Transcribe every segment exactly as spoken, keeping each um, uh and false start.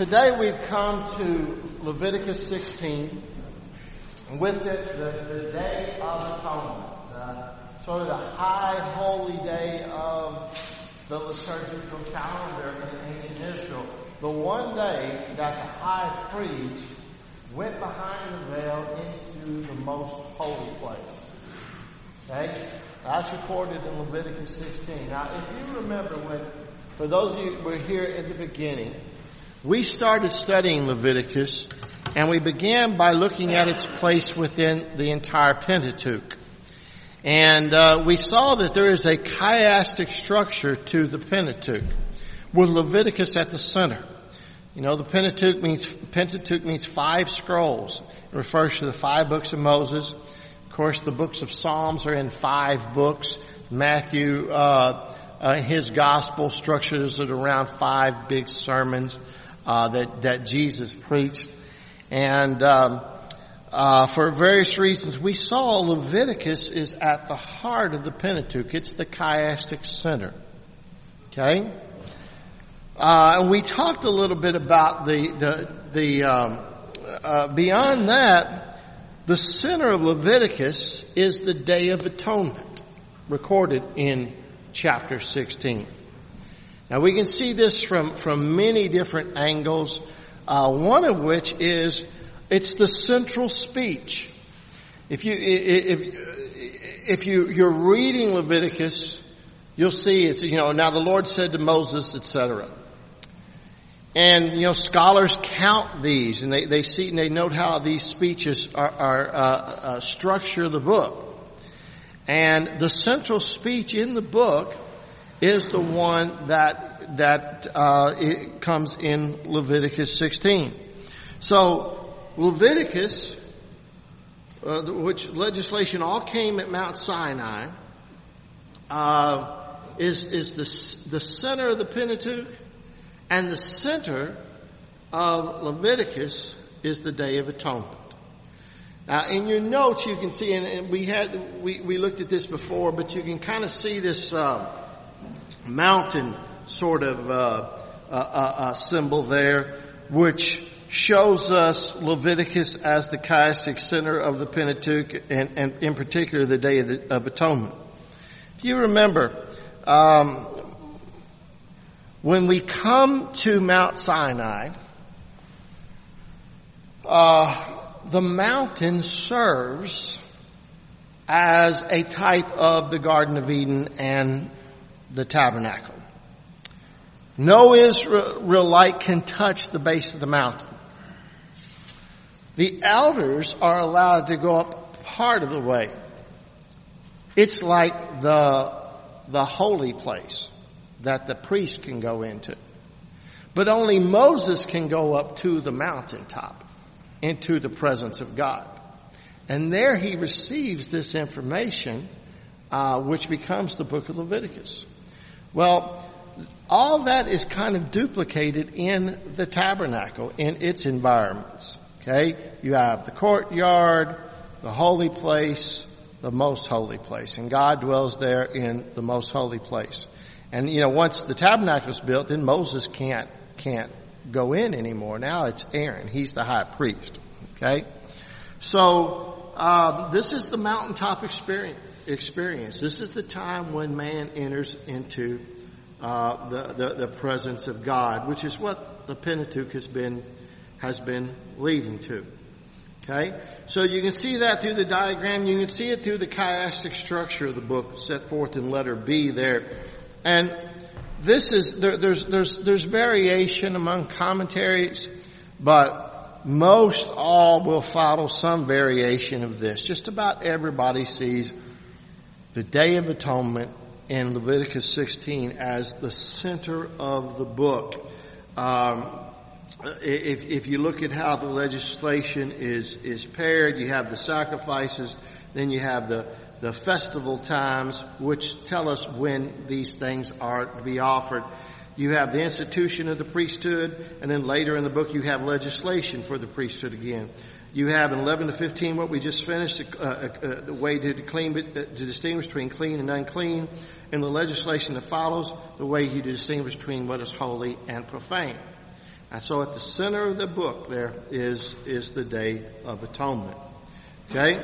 Today we've come to Leviticus sixteen, and with it the, the Day of Atonement, uh, sort of the high holy day of the liturgical calendar in ancient Israel. The one day that the high priest went behind the veil into the most holy place. Okay? That's recorded in Leviticus sixteen. Now, if you remember when, for those of you who were here at the beginning, we started studying Leviticus, and we began by looking at its place within the entire Pentateuch. And uh, we saw that there is a chiastic structure to the Pentateuch, with Leviticus at the center. You know, the Pentateuch means Pentateuch means five scrolls. It refers to the five books of Moses. Of course, the books of Psalms are in five books. Matthew, uh, uh his gospel structures it around five big sermons uh that that Jesus preached. And um uh for various reasons, we saw Leviticus is at the heart of the Pentateuch. It's the chiastic center. Okay? Uh, and we talked a little bit about the, the, the, um, uh, beyond that, the center of Leviticus is the Day of Atonement, recorded in chapter sixteen. Now we can see this from, from many different angles, uh, one of which is, it's the central speech. If you, if, if you, you're reading Leviticus, you'll see it's, you know, now the Lord said to Moses, et cetera. And, you know, scholars count these, and they, they see, and they note how these speeches are, are uh, uh, structure the book. And the central speech in the book is the one that, that, uh, it comes in Leviticus sixteen. So, Leviticus, uh, which legislation all came at Mount Sinai, uh, is, is the, the center of the Pentateuch. And the center of Leviticus is the Day of Atonement. Now, in your notes, you can see, and, and we had we, we looked at this before, but you can kind of see this uh, mountain sort of uh, uh, uh, symbol there, which shows us Leviticus as the chiastic center of the Pentateuch, and, and in particular the Day of, the, of Atonement. If you remember, um, when we come to Mount Sinai, uh, the mountain serves as a type of the Garden of Eden and the tabernacle. No Israelite can touch the base of the mountain. The elders are allowed to go up part of the way. It's like the, the holy place that the priest can go into. But only Moses can go up to the mountaintop, into the presence of God. And there he receives this information, uh, which becomes the book of Leviticus. Well, all that is kind of duplicated in the tabernacle, in its environments. Okay? You have the courtyard, the holy place, the most holy place. And God dwells there in the most holy place. And, you know, once the tabernacle is built, then Moses can't, can't go in anymore. Now it's Aaron. He's the high priest. Okay? So, um, this is the mountaintop experience, experience. This is the time when man enters into, uh, the, the, the presence of God, which is what the Pentateuch has been, has been leading to. Okay? So you can see that through the diagram. You can see it through the chiastic structure of the book set forth in letter B there. And this is, there, there's, there's, there's variation among commentaries, but most all will follow some variation of this. Just about everybody sees the Day of Atonement in Leviticus sixteen as the center of the book. Um, if, if you look at how the legislation is, is paired, you have the sacrifices, then you have the the festival times, which tell us when these things are to be offered. You have the institution of the priesthood, and then later in the book you have legislation for the priesthood again. You have in eleven to fifteen what we just finished, uh, uh, the way to, clean, uh, to distinguish between clean and unclean. In the legislation that follows, the way you distinguish between what is holy and profane. And so at the center of the book there is, is the Day of Atonement. Okay?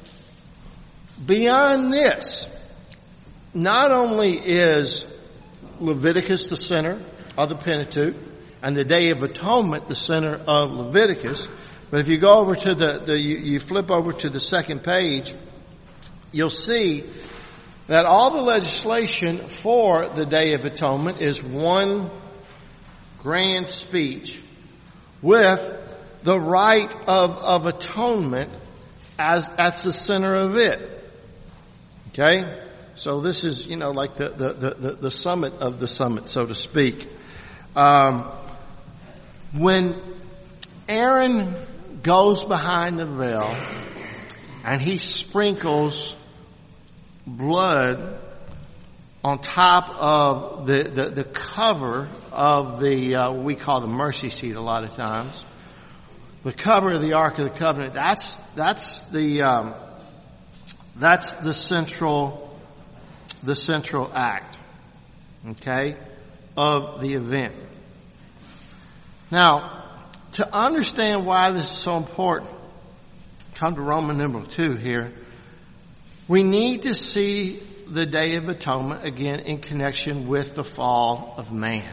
Beyond this, not only is Leviticus the center of the Pentateuch and the Day of Atonement the center of Leviticus, but if you go over to the, the you, you flip over to the second page, you'll see that all the legislation for the Day of Atonement is one grand speech with the rite of, of atonement as that's the center of it. Okay? So this is, you know, like the, the, the, the summit of the summit, so to speak. Um, when Aaron goes behind the veil and he sprinkles blood on top of the, the, the cover of the, uh, we call the mercy seat a lot of times. The cover of the Ark of the Covenant, that's, that's the, um, that's the central, the central act, okay, of the event. Now, to understand why this is so important, come to Roman numeral two here, we need to see the Day of Atonement again in connection with the fall of man.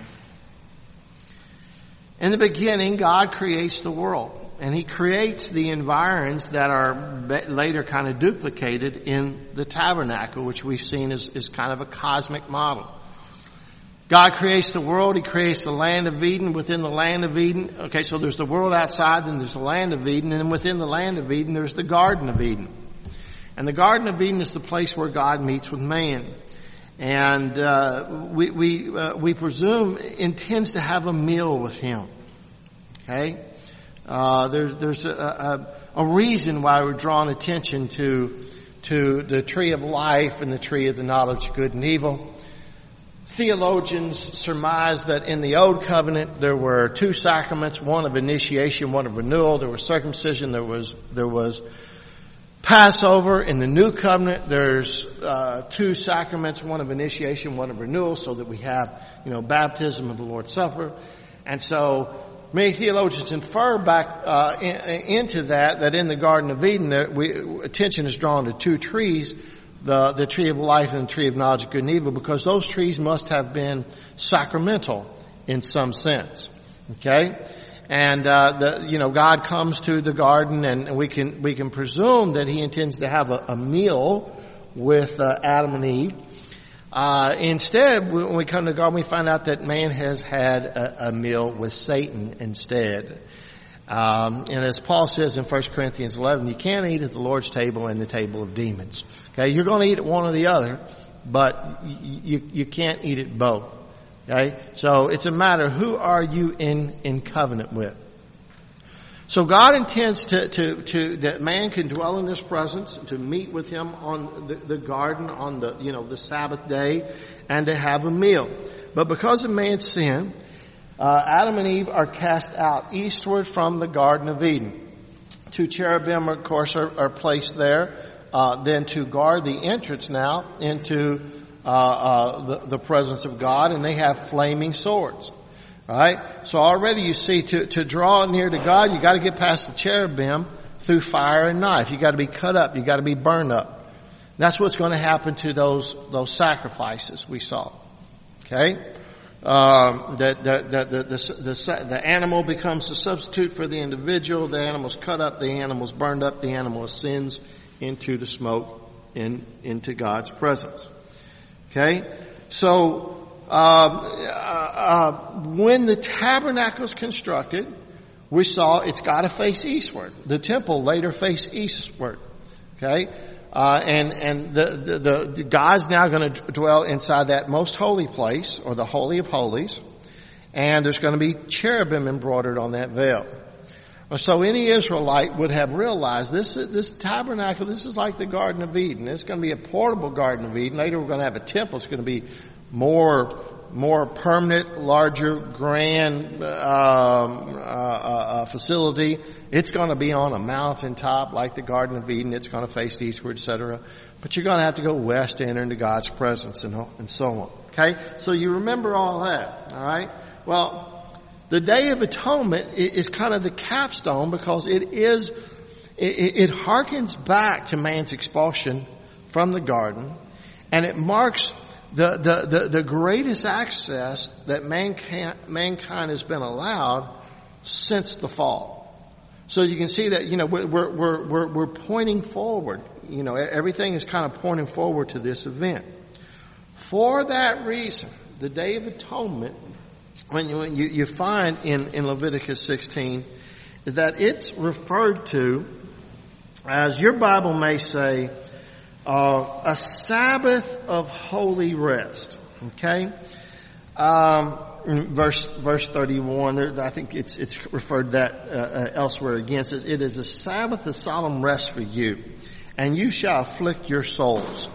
In the beginning, God creates the world, and He creates the environs that are later kind of duplicated in the tabernacle, which we've seen as, as kind of a cosmic model. God creates the world. He creates the land of Eden. Within the land of Eden, okay, so there's the world outside, then there's the land of Eden, and then within the land of Eden, there's the Garden of Eden. And the Garden of Eden is the place where God meets with man. And uh, we we uh, we presume intends to have a meal with Him. Okay? Uh, there's there's a, a, a reason why we're drawing attention to to the tree of life and the tree of the knowledge of good and evil. Theologians surmise that in the Old Covenant there were two sacraments, one of initiation, one of renewal. There was circumcision, there was there was Passover. In the New Covenant, there's uh, two sacraments, one of initiation, one of renewal, so that we have, you know, baptism and the Lord's Supper. And so many theologians infer back uh, in, into that, that in the Garden of Eden, that we, attention is drawn to two trees, the, the tree of life and the tree of knowledge of good and evil, because those trees must have been sacramental in some sense. Okay? And, uh, the, you know, God comes to the garden, and we can, we can presume that He intends to have a, a meal with, uh, Adam and Eve. Uh, instead, when we come to the garden, we find out that man has had a, a meal with Satan instead. Um, and as Paul says in First Corinthians eleven, you can't eat at the Lord's table and the table of demons. Okay? You're going to eat at one or the other, but you, you can't eat at both. Okay? So it's a matter, who are you in, in covenant with? So God intends to, to, to, that man can dwell in His presence, to meet with Him on the, the garden on the, you know, the Sabbath day, and to have a meal. But because of man's sin, uh, Adam and Eve are cast out eastward from the Garden of Eden. Two cherubim, of course, are, are placed there, uh, then to guard the entrance now into Uh, uh, the, the presence of God, and they have flaming swords. Right? So already you see, to, to draw near to God, you gotta get past the cherubim through fire and knife. You gotta be cut up. You gotta be burned up. That's what's gonna happen to those, those sacrifices we saw. Okay? Um, that, that, that, the, the, the, the animal becomes the substitute for the individual. The animal's cut up. The animal's burned up. The animal ascends into the smoke, in, into God's presence. Okay, so uh, uh, when the tabernacle is constructed, we saw it's got to face eastward. The temple later faced eastward. Okay, uh, and and the, the, the, the God's now going to dwell inside that most holy place, or the Holy of Holies, and there's going to be cherubim embroidered on that veil. So any Israelite would have realized this, this tabernacle, this is like the Garden of Eden. It's going to be a portable Garden of Eden. Later we're going to have a temple. It's going to be more, more permanent, larger, grand, um, uh, uh, facility. It's going to be on a mountaintop like the Garden of Eden. It's going to face eastward, et cetera. But you're going to have to go west to enter into God's presence, and, and so on. Okay? So you remember all that. All right? Well, the Day of Atonement is kind of the capstone because it is, it, it harkens back to man's expulsion from the garden, and it marks the, the, the, the greatest access that mankind, mankind has been allowed since the fall. So you can see that, you know, we're, we're, we're, we're pointing forward. You know, everything is kind of pointing forward to this event. For that reason, the Day of Atonement, when you, when you, you find in, in Leviticus sixteen, is that it's referred to as, your Bible may say, uh, a Sabbath of holy rest. Okay? Um, verse, verse thirty-one, there, I think it's, it's referred that, uh, uh, elsewhere again. It, it is a Sabbath of solemn rest for you, and you shall afflict your souls.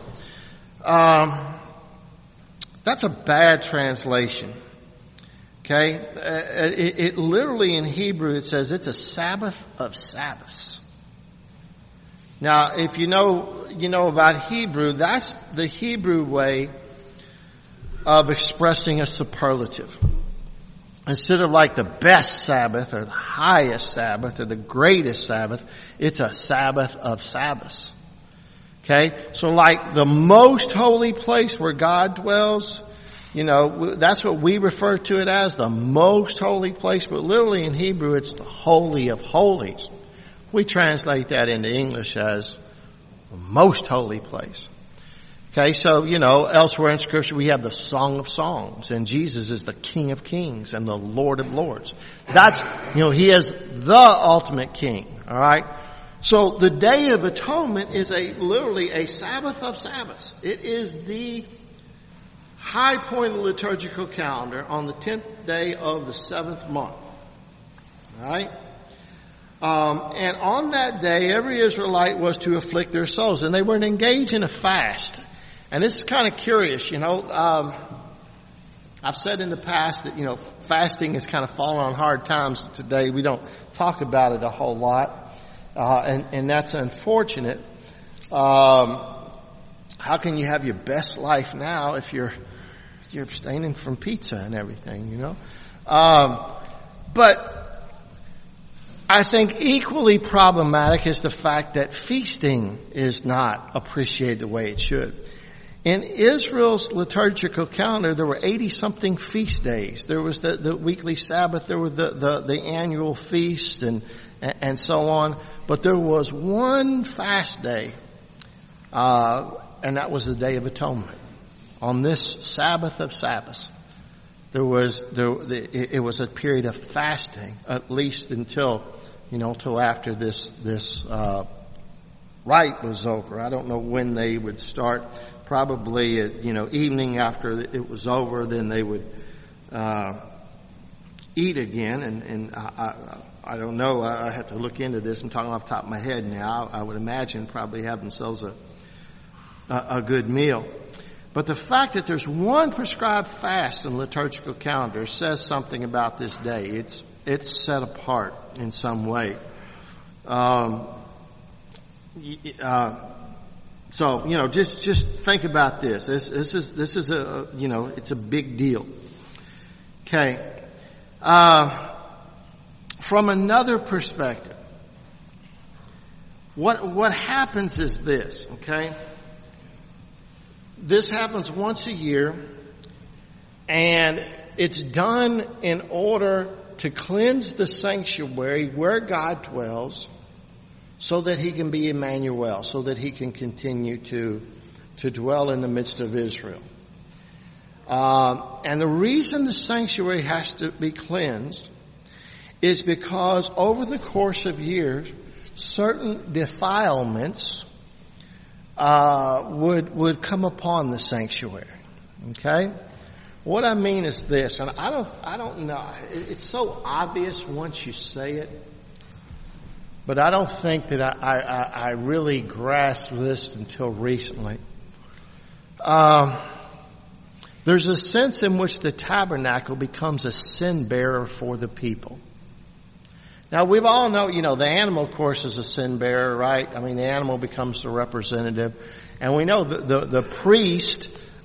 Um, that's a bad translation. Okay? Uh, it, it literally in Hebrew, it says it's a Sabbath of Sabbaths. Now, if you know, you know about Hebrew, that's the Hebrew way of expressing a superlative. Instead of like the best Sabbath or the highest Sabbath or the greatest Sabbath, it's a Sabbath of Sabbaths. Okay? So like the most holy place where God dwells, you know, that's what we refer to it as, the most holy place, but literally in Hebrew it's the Holy of Holies. We translate that into English as the most holy place. Okay, so, you know, elsewhere in Scripture we have the Song of Songs, and Jesus is the King of Kings and the Lord of Lords. That's, you know, He is the ultimate King, alright? So the Day of Atonement is a, literally a Sabbath of Sabbaths. It is the high point of the liturgical calendar on the tenth day of the seventh month. Alright? Um, and on that day, every Israelite was to afflict their souls, and they were to engage in a fast. And this is kind of curious, you know. Um, I've said in the past that, you know, fasting has kind of fallen on hard times today. We don't talk about it a whole lot, uh, and, and that's unfortunate. Um, how can you have your best life now if you're you're abstaining from pizza and everything, you know? Um, but I think equally problematic is the fact that feasting is not appreciated the way it should. In Israel's liturgical calendar, there were eighty-something feast days. There was the, the weekly Sabbath, there were the, the, the annual feast, and, and so on. But there was one fast day, uh, and that was the Day of Atonement. On this Sabbath of Sabbaths, there was, there, it was a period of fasting, at least until, you know, till after this, this, uh, rite was over. I don't know when they would start. Probably, at, you know, evening after it was over, then they would, uh, eat again. And, and I, I, I don't know. I, I have to look into this. I'm talking off the top of my head now. I, I would imagine probably have themselves a, a, a good meal. But the fact that there's one prescribed fast in the liturgical calendar says something about this day. It's, it's set apart in some way. Um, uh, so, you know, just, just think about this. This, this is, this is a, you know, it's a big deal. Okay. Uh, from another perspective, what, what happens is this, okay? This happens once a year, and it's done in order to cleanse the sanctuary where God dwells, so that He can be Emmanuel, so that He can continue to, to dwell in the midst of Israel. Um, and the reason the sanctuary has to be cleansed is because over the course of years, certain defilements uh, would would come upon the sanctuary. Okay? What I mean is this, and I don't I don't know. It's so obvious once you say it. But I don't think that I, I, I really grasped this until recently. Um, there's a sense in which the tabernacle becomes a sin bearer for the people. Now, we've all know, you know, the animal, of course, is a sin bearer, right? I mean, the animal becomes the representative. And we know that the, the priest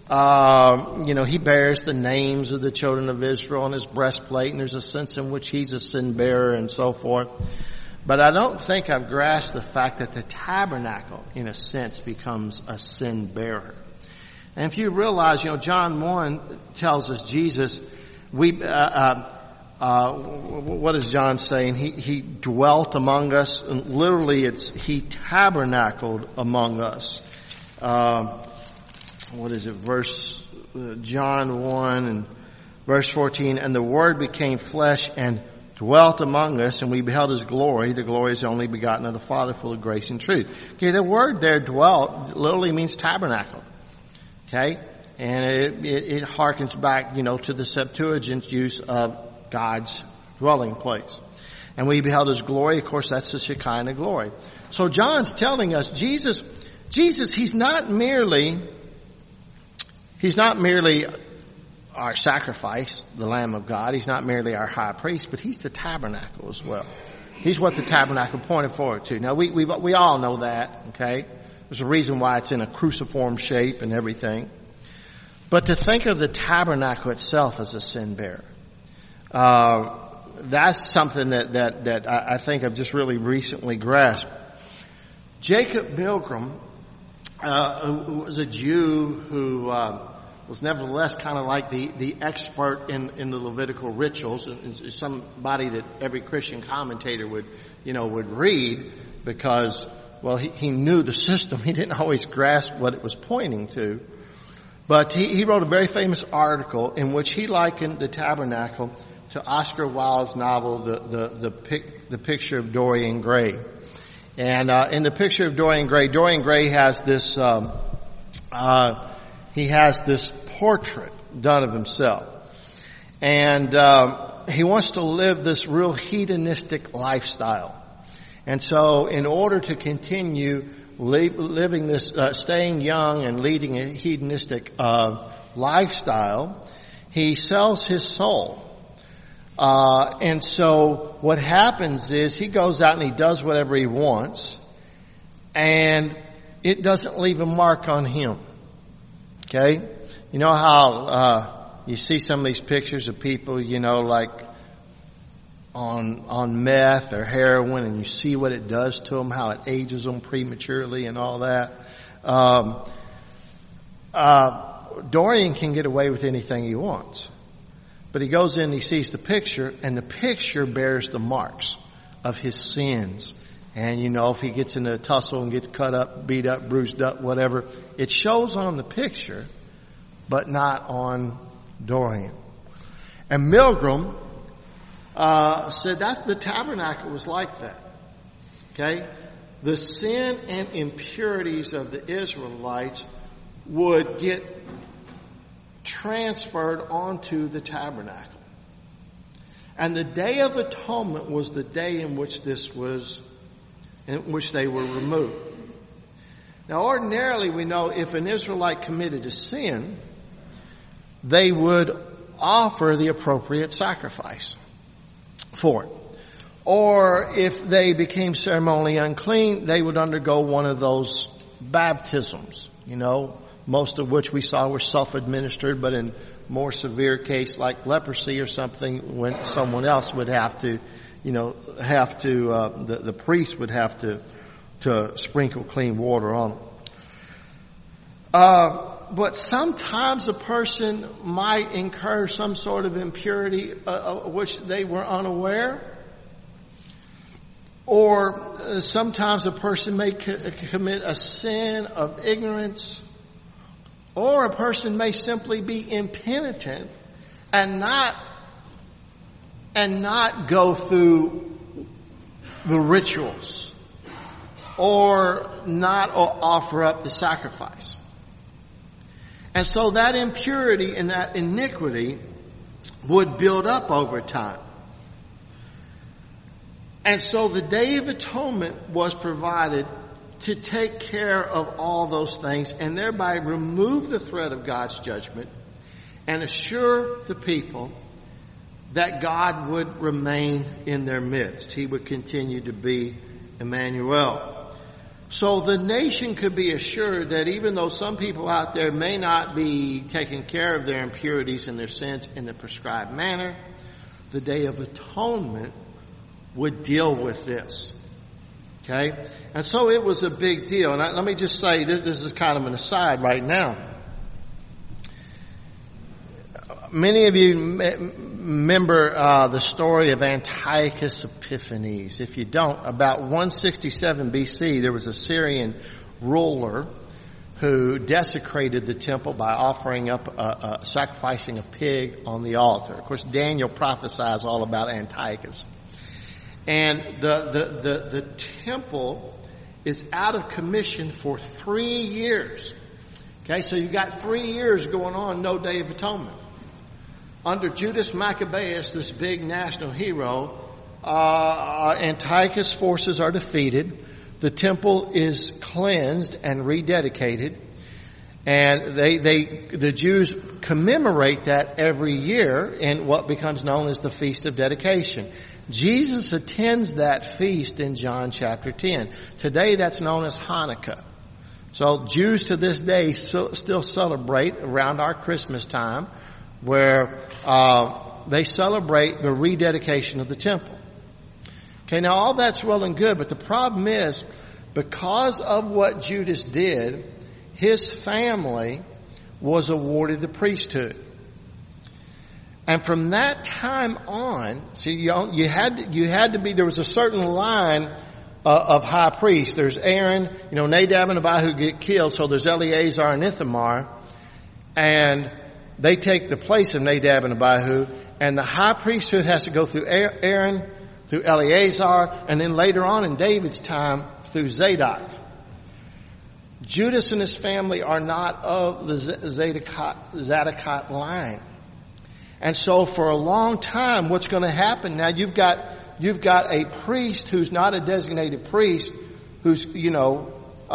Uh, you know, he bears the names of the children of Israel on his breastplate, and there's a sense in which he's a sin bearer and so forth. But I don't think I've grasped the fact that the tabernacle, in a sense, becomes a sin bearer. And if you realize, you know, John one tells us Jesus, we, uh, uh, uh, what is John saying? He, he dwelt among us, and literally it's, he tabernacled among us. Uh, what is it? Verse, uh, John one and verse fourteen, and the Word became flesh and dwelt among us, and we beheld his glory. The glory is the only begotten of the Father, full of grace and truth. Okay, the word there, dwelt, literally means tabernacle. Okay? And it, it, it harkens back, you know, to the Septuagint use of God's dwelling place. And we beheld his glory. Of course, that's the Shekinah glory. So John's telling us Jesus, Jesus, he's not merely, he's not merely our sacrifice, the Lamb of God. He's not merely our high priest, but he's the tabernacle as well. He's what the tabernacle pointed forward to. Now, we, we, we all know that, okay? There's a reason why it's in a cruciform shape and everything. But to think of the tabernacle itself as a sin bearer, uh, that's something that, that, that I, I think I've just really recently grasped. Jacob Pilgrim, uh, who was a Jew who, uh, was nevertheless kind of like the, the expert in, in the Levitical rituals, and somebody that every Christian commentator would, you know, would read because, well, he, he knew the system. He didn't always grasp what it was pointing to. But he, he wrote a very famous article in which he likened the tabernacle to Oscar Wilde's novel, The, the, the, pic, the Picture of Dorian Gray. And, uh, in the Picture of Dorian Gray, Dorian Gray has this, um, uh, he has this portrait done of himself. And, um, he wants to live this real hedonistic lifestyle. And so in order to continue li- living this, uh, staying young and leading a hedonistic, uh, lifestyle, he sells his soul. Uh, and so what happens is he goes out and he does whatever he wants, and it doesn't leave a mark on him. Okay? You know how, uh, you see some of these pictures of people, you know, like on, on meth or heroin, and you see what it does to them, how it ages them prematurely and all that. Um, uh, Dorian can get away with anything he wants. But he goes in and he sees the picture, and the picture bears the marks of his sins. And, you know, if he gets in a tussle and gets cut up, beat up, bruised up, whatever, it shows on the picture, but not on Dorian. And Milgram uh, said that the tabernacle was like that. Okay? The sin and impurities of the Israelites would get transferred onto the tabernacle. And the Day of Atonement was the day in which this was, in which they were removed. Now ordinarily we know if an Israelite committed a sin, they would offer the appropriate sacrifice for it. Or if they became ceremonially unclean, they would undergo one of those baptisms, you know, most of which we saw were self-administered, but in more severe case like leprosy or something, when someone else would have to, you know, have to, uh, the, the priest would have to, to sprinkle clean water on them. Uh, but sometimes a person might incur some sort of impurity uh, of which they were unaware. Or uh, sometimes a person may co- commit a sin of ignorance. Or a person may simply be impenitent and not, and not go through the rituals or not offer up the sacrifice. And so that impurity and that iniquity would build up over time. And so the Day of Atonement was provided to take care of all those things and thereby remove the threat of God's judgment and assure the people that God would remain in their midst. He would continue to be Emmanuel. So the nation could be assured that even though some people out there may not be taking care of their impurities and their sins in the prescribed manner, the Day of Atonement would deal with this. Okay? And so it was a big deal. And I, let me just say, this, this is kind of an aside right now. Many of you remember uh, the story of Antiochus Epiphanes. If you don't, about one sixty-seven B C, there was a Syrian ruler who desecrated the temple by offering up, a, a, sacrificing a pig on the altar. Of course, Daniel prophesies all about Antiochus. And the, the, the, the temple is out of commission for three years. Okay, so you've got three years going on, no Day of Atonement. Under Judas Maccabeus, this big national hero, uh, Antiochus' forces are defeated. The temple is cleansed and rededicated. And they, they, the Jews commemorate that every year in what becomes known as the Feast of Dedication. Jesus attends that feast in John chapter ten. Today that's known as Hanukkah. So Jews to this day still, still celebrate around our Christmas time, where uh, they celebrate the rededication of the temple. Okay, now all that's well and good, but the problem is, because of what Judas did, his family was awarded the priesthood. And from that time on, see, you, you had to, you had to be, there was a certain line uh, of high priests. There's Aaron, you know, Nadab and Abihu get killed, so there's Eleazar and Ithamar, and they take the place of Nadab and Abihu, and the high priesthood has to go through Aaron, through Eleazar, and then later on in David's time, through Zadok. Judas and his family are not of the Zadokite line. And so for a long time, what's going to happen now, you've got, you've got a priest who's not a designated priest, who's, you know, uh,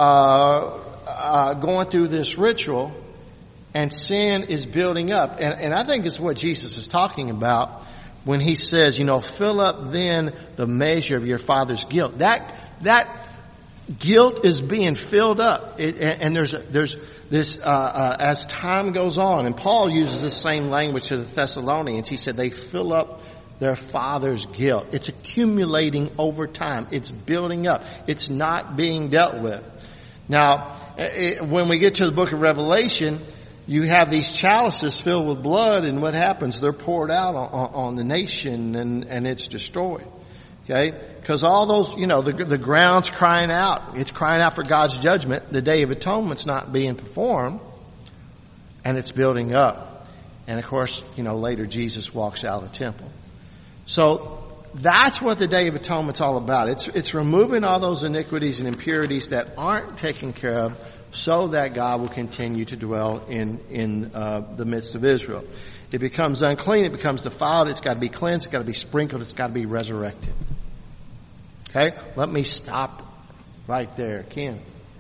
uh, going through this ritual, and sin is building up. And, and I think it's what Jesus is talking about when he says, you know, fill up then the measure of your father's guilt. That, that guilt is being filled up. It, and, and there's, there's this, uh, uh, as time goes on, and Paul uses the same language to the Thessalonians. He said they fill up their father's guilt. It's accumulating over time. It's building up. It's not being dealt with. Now, it, when we get to the book of Revelation, you have these chalices filled with blood, and what happens? They're poured out on, on, on the nation, and, and it's destroyed. Okay? Because all those, you know, the, the ground's crying out. It's crying out for God's judgment. The Day of Atonement's not being performed, and it's building up. And of course, you know, later Jesus walks out of the temple. So that's what the Day of Atonement's all about. It's, it's removing all those iniquities and impurities that aren't taken care of, so that God will continue to dwell in, in, uh, the midst of Israel. It becomes unclean, it becomes defiled, it's got to be cleansed, it's got to be sprinkled, it's got to be resurrected. Okay? Let me stop right there. Ken.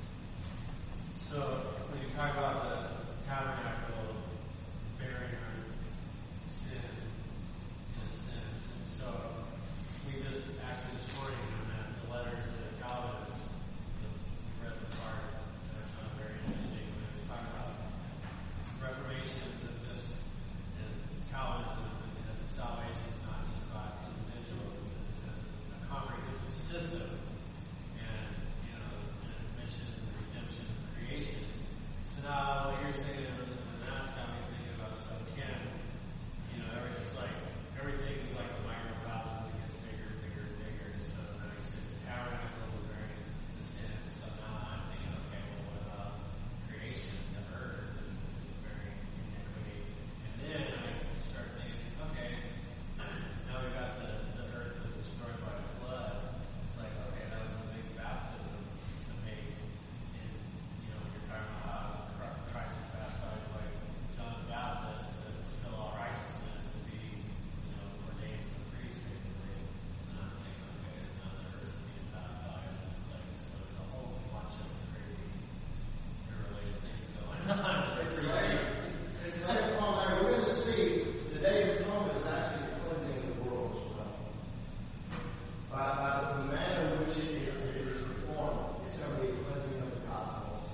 So, when you talk about the tabernacle bearing our sin, in a sense, and so we just actually this morning in the letters that Calvin read the part that I found very interesting when he was talking about reformations and this and Calvinism and, and salvation is not just about individuals, it's, it's a, a comprehensive system, and you know, and it mentions the redemption of creation. So now what you're saying, and that's got me thinking about so Ken, you know, everything's like everything is like a microcosm, it gets bigger, bigger, bigger. So now you said the tabernacle was bearing the sin. So now I'm thinking, okay, well, what about creation, the earth is bearing iniquity, and then I start thinking, okay, now we got the the earth was destroyed by the flood. It's like, okay, that was a big baptism to make, and you know, you're talking about how Christ was baptized like John the Baptist to fulfill all righteousness, to be, you know, ordained for the priesthood. And I'm thinking, okay, now the earth is being baptized. It's like, so there's a whole bunch of crazy interrelated things going on. It's like, it's like, well, I will see the Day of Atonement is actually cleansing the world as well. By, by the manner in which it, it is performed, it's going to be a cleansing of the cosmos.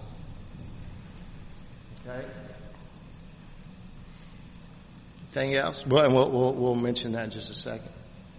Okay? Anything else? Well, and we'll, we'll, we'll mention that in just a second.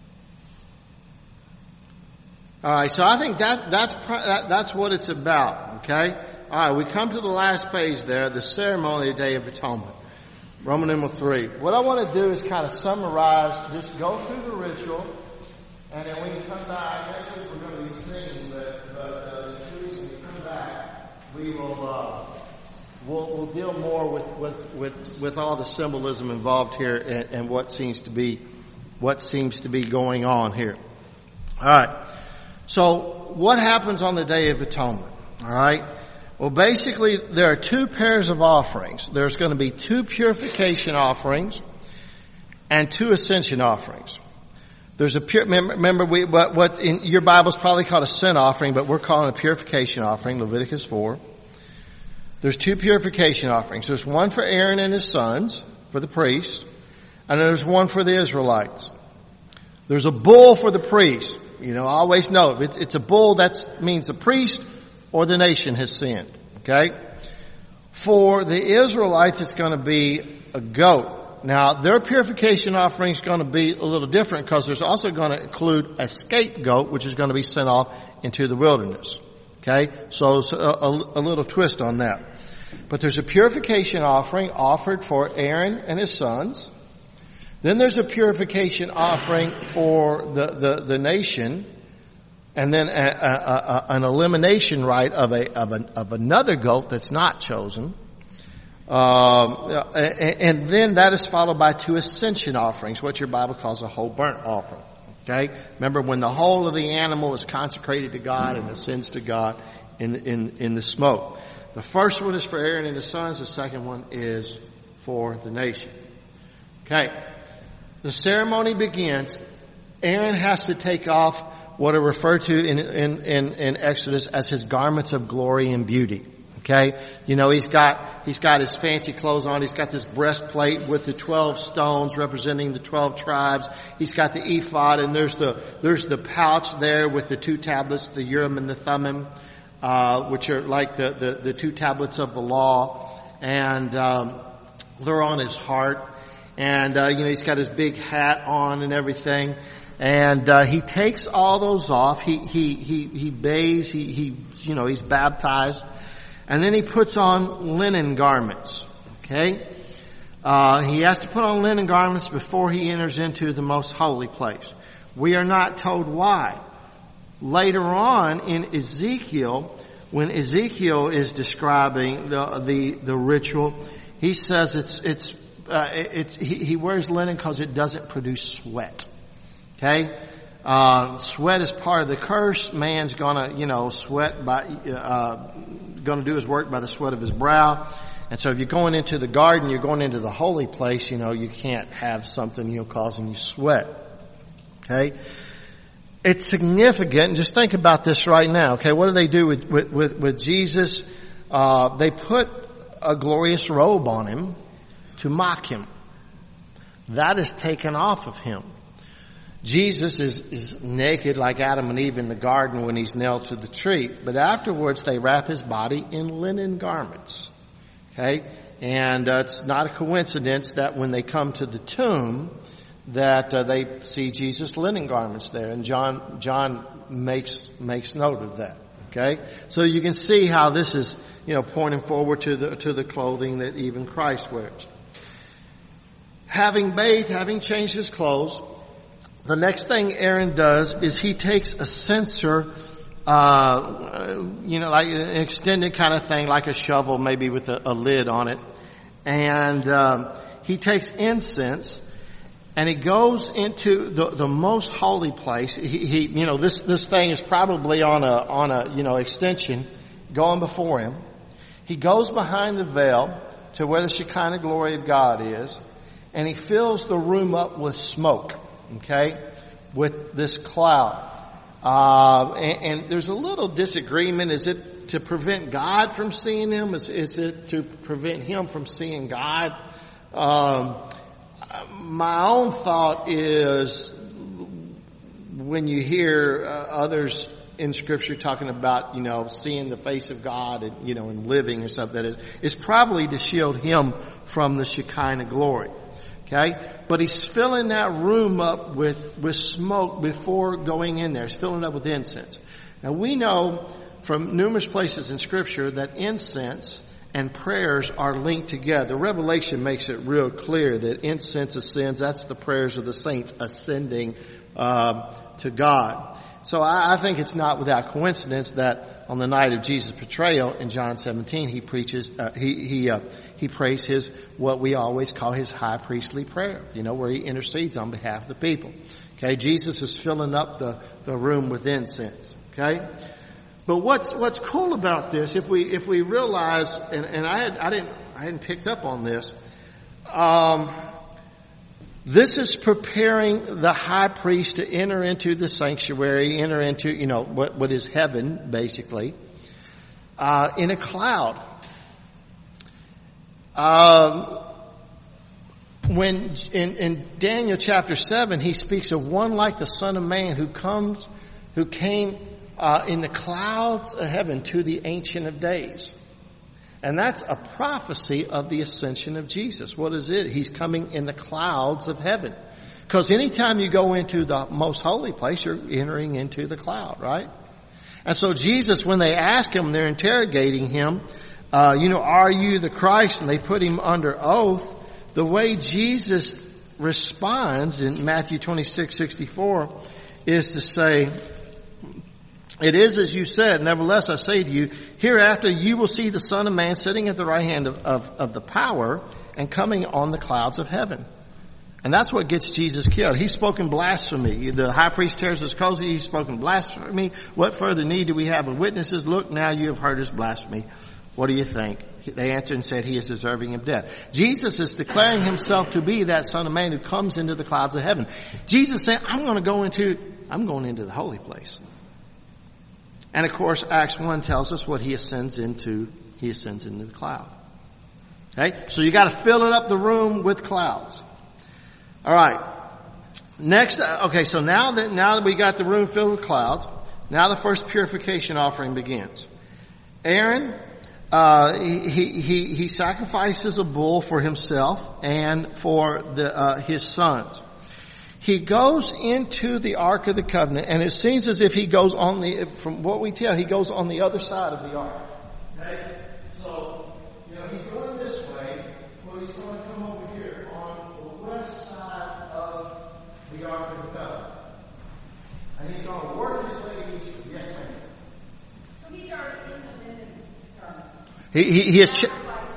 All right, so I think that that's that, that's what it's about. Okay. All right, we come to the last page there, the ceremony of the Day of Atonement, Roman numeral three. What I want to do is kind of summarize, just go through the ritual, and then we can come back. Next week we're going to be singing, but but uh, when we come back, we will uh, we'll, we'll deal more with, with with with all the symbolism involved here and, and what seems to be what seems to be going on here. All right. So, what happens on the Day of Atonement? All right. Well, basically, there are two pairs of offerings. There's going to be two purification offerings and two ascension offerings. There's a pure. Remember, we what, what in your Bible's probably called a sin offering, but we're calling it a purification offering. Leviticus four. There's two purification offerings. There's one for Aaron and his sons, for the priests, and there's one for the Israelites. There's a bull for the priest. You know, always know it's, it's a bull. That means the priest or the nation has sinned. Okay. For the Israelites, it's going to be a goat. Now, their purification offering is going to be a little different because there's also going to include a scapegoat, which is going to be sent off into the wilderness. Okay. So, so a, a little twist on that. But there's a purification offering offered for Aaron and his sons. Then there's a purification offering for the, the, the nation, and then a, a, a, an elimination rite of a, of an, of another goat that's not chosen. Um, and, and then that is followed by two ascension offerings, what your Bible calls a whole burnt offering. Okay? Remember when the whole of the animal is consecrated to God and ascends to God in, in, in the smoke. The first one is for Aaron and his sons. The second one is for the nation. Okay. The ceremony begins. Aaron has to take off what are referred to in, in, in, in Exodus as his garments of glory and beauty. Okay? You know, he's got, he's got his fancy clothes on. He's got this breastplate with the twelve stones representing the twelve tribes. He's got the ephod, and there's the, there's the pouch there with the two tablets, the Urim and the Thummim, uh, which are like the, the, the two tablets of the law. And, um, they're on his heart. And, uh, you know, he's got his big hat on and everything. And, uh, he takes all those off. He, he, he, he bathes. He, he, you know, he's baptized. And then he puts on linen garments. Okay? Uh, he has to put on linen garments before he enters into the most holy place. We are not told why. Later on in Ezekiel, when Ezekiel is describing the, the, the ritual, he says it's, it's, Uh, it's, he, he wears linen because it doesn't produce sweat. Okay? Uh, sweat is part of the curse. Man's gonna, you know, sweat by, uh, gonna do his work by the sweat of his brow. And so if you're going into the garden, you're going into the holy place, you know, you can't have something, you know, causing you sweat. Okay? It's significant. Just think about this right now. Okay? What do they do with, with, with, with Jesus? Uh, they put a glorious robe on him to mock him. That is taken off of him. Jesus is, is naked like Adam and Eve in the garden when he's nailed to the tree. But afterwards they wrap his body in linen garments. Okay? And uh, it's not a coincidence that when they come to the tomb that uh, they see Jesus' linen garments there. And John, John makes, makes note of that. Okay? So you can see how this is, you know, pointing forward to the, to the clothing that even Christ wears. Having bathed, having changed his clothes, the next thing Aaron does is he takes a censer, uh, you know, like an extended kind of thing, like a shovel, maybe with a, a lid on it. And, um, he takes incense and he goes into the, the most holy place. He, he, you know, this, this thing is probably on a, on a, you know, extension going before him. He goes behind the veil to where the Shekinah glory of God is. And he fills the room up with smoke, okay, with this cloud. Uh, and, and there's a little disagreement. Is it to prevent God from seeing him? Is, is it to prevent him from seeing God? Um, my own thought is when you hear uh, others in Scripture talking about, you know, seeing the face of God and, you know, and living or something, is, is probably to shield him from the Shekinah glory. Okay? But he's filling that room up with, with smoke before going in there. He's filling it up with incense. Now we know from numerous places in Scripture that incense and prayers are linked together. Revelation makes it real clear that incense ascends. That's the prayers of the saints ascending um, to God. So I, I think it's not without coincidence that on the night of Jesus' betrayal in John seventeen, he preaches, uh, he he uh, he prays his what we always call his high priestly prayer. You know, where he intercedes on behalf of the people. Okay, Jesus is filling up the the room with incense. Okay. But what's what's cool about this, if we if we realize, and, and I had I didn't I hadn't picked up on this, um, this is preparing the high priest to enter into the sanctuary, enter into you know what what is heaven basically, uh, in a cloud. Um, when in, in Daniel chapter seven, he speaks of one like the Son of Man who comes, who came. Uh, in the clouds of heaven to the Ancient of Days. And that's a prophecy of the ascension of Jesus. What is it? He's coming in the clouds of heaven. Because anytime you go into the most holy place, you're entering into the cloud, right? And so Jesus, when they ask him, they're interrogating him, uh, you know, are you the Christ? And they put him under oath. The way Jesus responds in Matthew twenty-six sixty-four is to say, it is as you said, nevertheless I say to you, hereafter you will see the Son of Man sitting at the right hand of, of, of the power and coming on the clouds of heaven. And that's what gets Jesus killed. He's spoken blasphemy. The high priest tears his clothes. He's spoken blasphemy. What further need do we have of witnesses? Look, now you have heard his blasphemy. What do you think? They answered and said, he is deserving of death. Jesus is declaring himself to be that Son of Man who comes into the clouds of heaven. Jesus said, I'm going to go into, I'm going into the holy place. And of course, Acts one tells us what he ascends into. He ascends into the cloud. Okay? So you gotta fill it up the room with clouds. Alright. Next, okay, so now that, now that we got the room filled with clouds, now the first purification offering begins. Aaron, uh, he, he, he sacrifices a bull for himself and for the, uh, his sons. He goes into the Ark of the Covenant, and it seems as if he goes on the, from what we tell, he goes on the other side of the Ark. Okay? So, you know, he's going this way, but he's going to come over here on the west side of the Ark of the Covenant. And he's going to work his way eastward. Yes, ma'am. So he's already in the linen garment. He, he, he has, ch-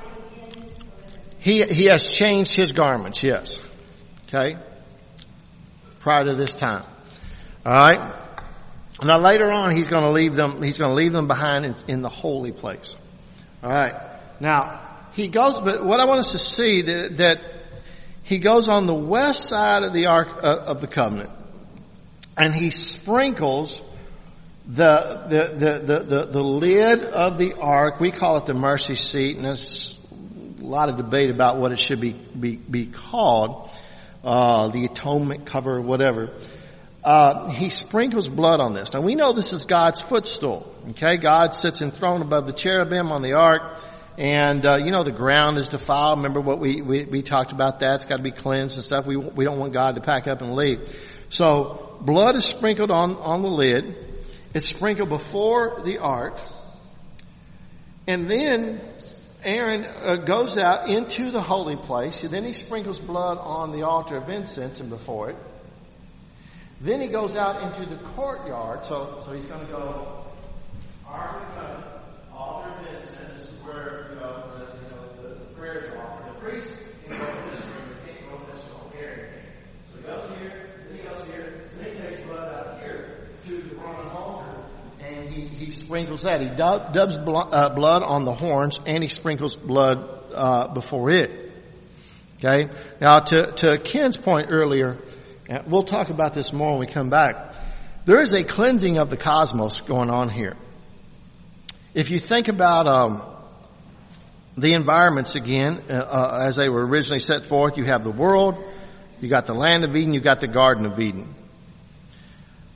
he, he has changed his garments, yes. Okay? Prior to this time. Alright? Now later on he's gonna leave them, he's gonna leave them behind in, in the holy place. Alright. Now, he goes, but what I want us to see that, that he goes on the west side of the Ark uh, of the Covenant. And he sprinkles the, the, the, the, the, the lid of the Ark. We call it the mercy seat, and there's a lot of debate about what it should be, be, be called. Uh, the atonement cover, whatever. Uh, he sprinkles blood on this. Now we know this is God's footstool. Okay, God sits enthroned above the cherubim on the ark, and uh, you know the ground is defiled. Remember what we we, we talked about that? It's got to be cleansed and stuff. We we don't want God to pack up and leave. So blood is sprinkled on on the lid. It's sprinkled before the ark, and then Aaron uh, goes out into the holy place. And then he sprinkles blood on the altar of incense and before it. Then he goes out into the courtyard. So, so he's going to go Ark of the Covenant, altar of incense. This is where you know the, you know, the, the prayers are offered. The priest can go in this room, but can't go in this room. Aaron. So he goes here, then he goes here, then he takes blood out here to the bronze altar. And he, he sprinkles that. He dub, dubs blo- uh, blood on the horns, and he sprinkles blood uh, before it. Okay? Now, to, to Ken's point earlier, and we'll talk about this more when we come back, there is a cleansing of the cosmos going on here. If you think about um, the environments again, uh, uh, as they were originally set forth, you have the world, you got the land of Eden, you got the Garden of Eden.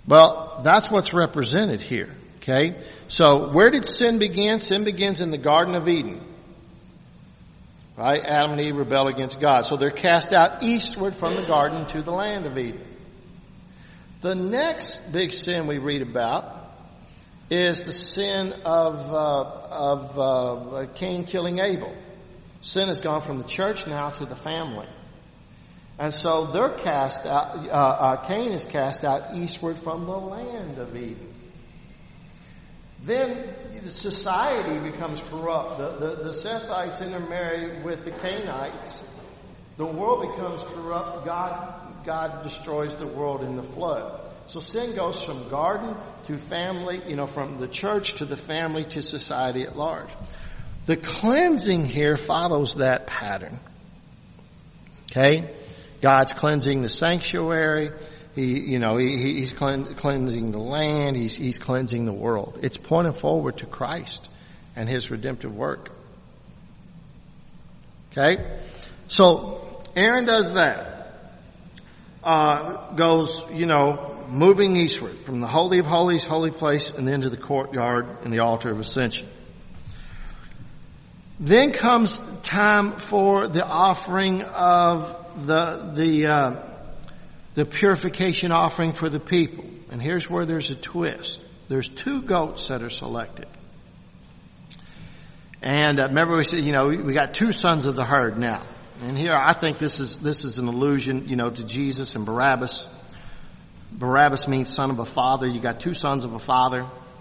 Well, that's what's represented here. Okay? So where did sin begin? Sin begins in the Garden of Eden. Right? Adam and Eve rebel against God. So they're cast out eastward from the garden to the land of Eden. The next big sin we read about is the sin of, uh, of, uh, Cain killing Abel. Sin has gone from the church now to the family. And so they're cast out, uh, uh, Cain is cast out eastward from the land of Eden. Then the society becomes corrupt. The, the, the Sethites intermarry with the Cainites. The world becomes corrupt. God, God destroys the world in the flood. So sin goes from garden to family, you know, from the church to the family to society at large. The cleansing here follows that pattern. Okay? God's cleansing the sanctuary. He, you know, he, he's cleansing the land. He's, he's cleansing the world. It's pointing forward to Christ and His redemptive work. Okay? So, Aaron does that. Uh, goes, you know, moving eastward from the Holy of Holies, holy place, and then to the courtyard and the altar of ascension. Then comes time for the offering of the, the, uh, the purification offering for the people. And here's where there's a twist. There's two goats that are selected. And uh, remember we said, you know, we, we got two sons of the herd now. And here I think this is, this is an allusion, you know, to Jesus and Barabbas. Barabbas means son of a father. You got two sons of a father.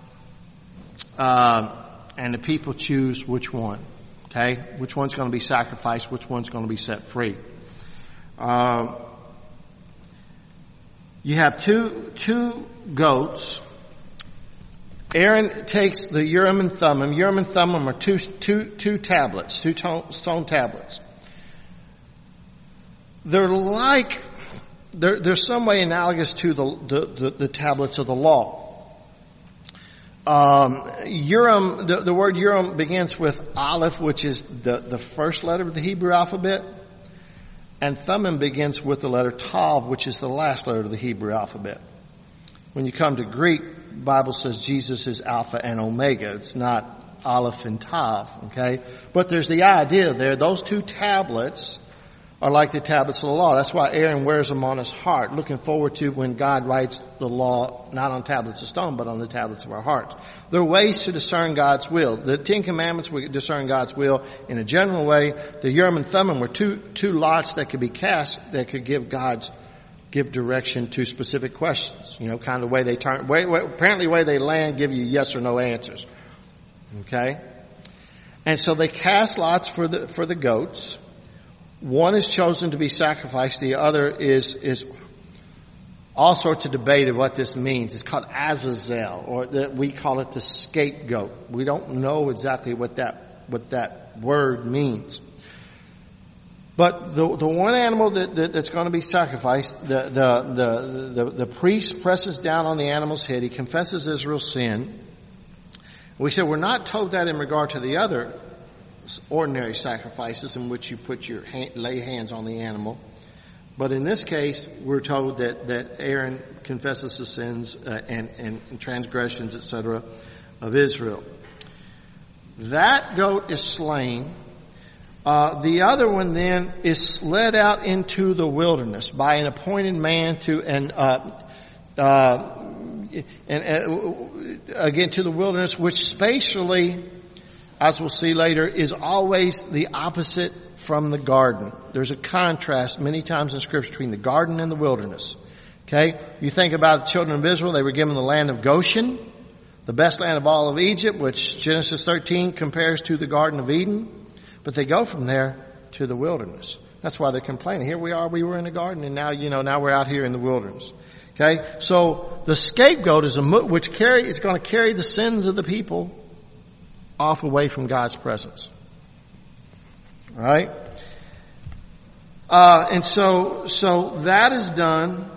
Uh, and the people choose which one. Okay? Which one's going to be sacrificed, which one's going to be set free. Uh, You have two, two goats. Aaron takes the Urim and Thummim. Urim and Thummim are two, two, two tablets, two stone tablets. They're like, they're, they're some way analogous to the, the, the, the tablets of the law. Um, Urim, the, the word Urim begins with Aleph, which is the, the first letter of the Hebrew alphabet. And Thummim begins with the letter Tav, which is the last letter of the Hebrew alphabet. When you come to Greek, the Bible says Jesus is Alpha and Omega. It's not Aleph and Tav, okay? But there's the idea there. Those two tablets are like the tablets of the law. That's why Aaron wears them on his heart, looking forward to when God writes the law, not on tablets of stone, but on the tablets of our hearts. There are ways to discern God's will. The Ten Commandments, we discern God's will in a general way. The Urim and Thummim were two, two lots that could be cast that could give God's, give direction to specific questions. You know, kind of way they turn, way, way, apparently way they land give you yes or no answers. Okay? And so they cast lots for the, for the goats. One is chosen to be sacrificed. The other is, is all sorts of debate of what this means. It's called Azazel, or the, we call it the scapegoat. We don't know exactly what that, what that word means. But the, the one animal that, that, that's going to be sacrificed, the, the, the, the, the priest presses down on the animal's head. He confesses Israel's sin. We said we're not told that in regard to the other ordinary sacrifices in which you put your hand, lay hands on the animal. But in this case, we're told that, that Aaron confesses the sins uh, and, and, and transgressions, et cetera, of Israel. That goat is slain. Uh, the other one then is led out into the wilderness by an appointed man to an, uh, uh, and, uh, again to the wilderness, which spatially, as we'll see later, is always the opposite from the garden. There's a contrast many times in Scripture between the garden and the wilderness. Okay? You think about the children of Israel, they were given the land of Goshen, the best land of all of Egypt, which Genesis thirteen compares to the Garden of Eden. But they go from there to the wilderness. That's why they're complaining. Here we are, we were in the garden, and now, you know, now we're out here in the wilderness. Okay? So the scapegoat is a, which carry, is going to carry the sins of the people off away from God's presence. Right? Uh, and so, so that is done.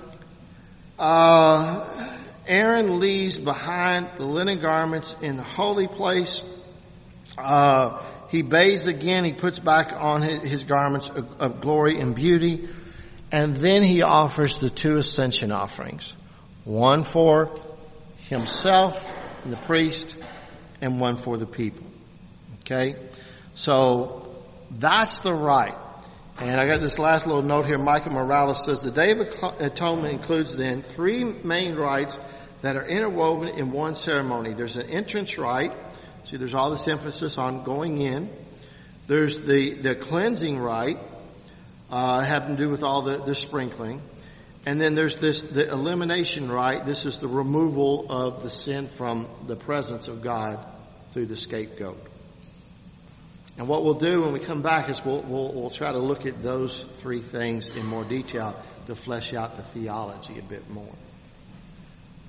Uh, Aaron leaves behind the linen garments in the holy place. Uh, he bathes again. He puts back on his, his garments of, of glory and beauty. And then he offers the two ascension offerings. One for himself and the priest, and one for the people. Okay? So, that's the rite. And I got this last little note here. Michael Morales says, the Day of Atonement includes then three main rites that are interwoven in one ceremony. There's an entrance rite. See, there's all this emphasis on going in. There's the, the cleansing rite, uh, having to do with all the, the sprinkling. And then there's this, the elimination rite. This is the removal of the sin from the presence of God through the scapegoat. And what we'll do when we come back is we'll, we'll, we'll try to look at those three things in more detail to flesh out the theology a bit more.